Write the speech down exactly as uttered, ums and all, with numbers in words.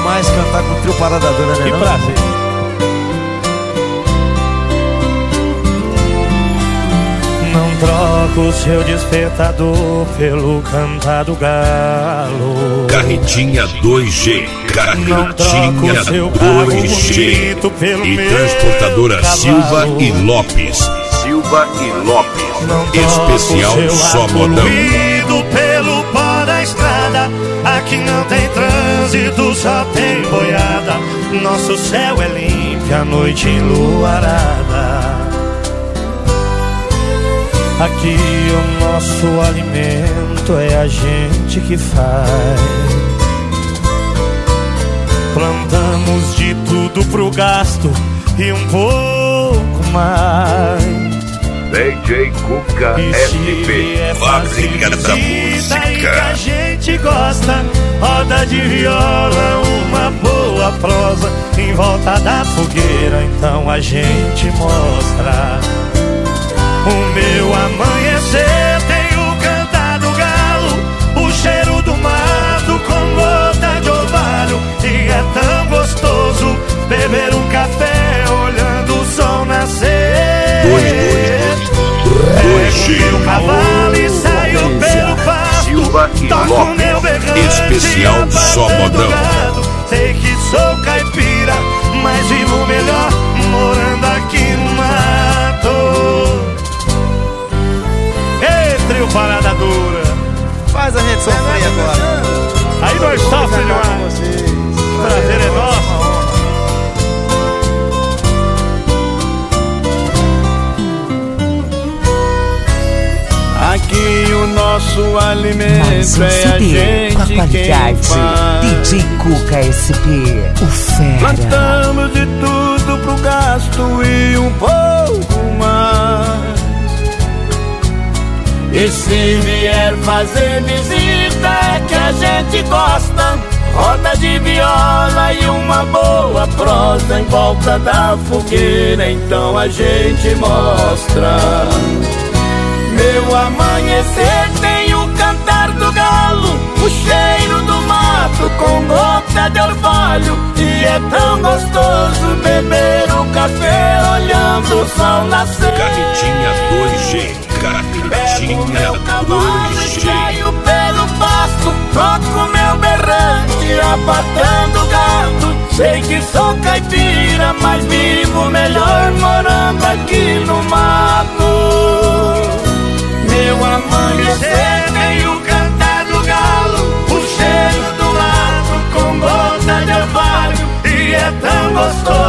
demais cantar com o trio Parada Dura, né? Que não? prazer. Não troco o seu despertador pelo cantar do galo. Carretinha dois G, Não troco Carretinha o seu carro dois G bonito pelo e meu transportadora cavalo. Silva e Lopes. Silva e Lopes. Não troco Especial o seu só ar modão. poluído pelo pó da estrada. Aqui não tem trânsito, só tem boiada. Nosso céu é limpo, a noite enluarada. Aqui o nosso alimento é a gente que faz. Plantamos de tudo pro gasto e um pouco mais. D J Cuca E S se P, vier fábrica da visita e que a música. gente gosta, roda de viola, uma boa prosa em volta da fogueira, então a gente mostra. O meu amanhecer tem o cantar do galo, o cheiro do mato com gota de orvalho. E é tão gostoso beber um café olhando o sol nascer. Pego o cavalo e saio pelo pasto, Silva e toco meu berrante, Lopes. Especial só abatendo modão. gado. Sei que sou caipira, mas vivo melhor morando aqui no mato. Trio Parada Dura. Faz a gente sofrer agora. Aí nós sofremos demais. O prazer é nosso. Aqui o nosso alimento Mais um é a C D com a gente quem qualidade faz. D J Cuca S P, o fera. Plantamos de tudo pro gasto e um pouco mais. E se vier fazer visita é que a gente gosta, roda de viola e uma boa prosa em volta da fogueira, então a gente mostra. Meu amanhecer tem o cantar do galo, o cheiro do mato com gota de orvalho. E é tão gostoso beber o café olhando o sol nascer. Carretinha dois G, Pego Carretinha meu cavalo e dois G. saio pelo pasto, toco meu berrante, abatendo gado. Sei que sou caipira, mas vivo melhor morando aqui no mato. Meu amanhecer tem o cantar do galo, o cheiro do mato com gota de orvalho. E é tão gostoso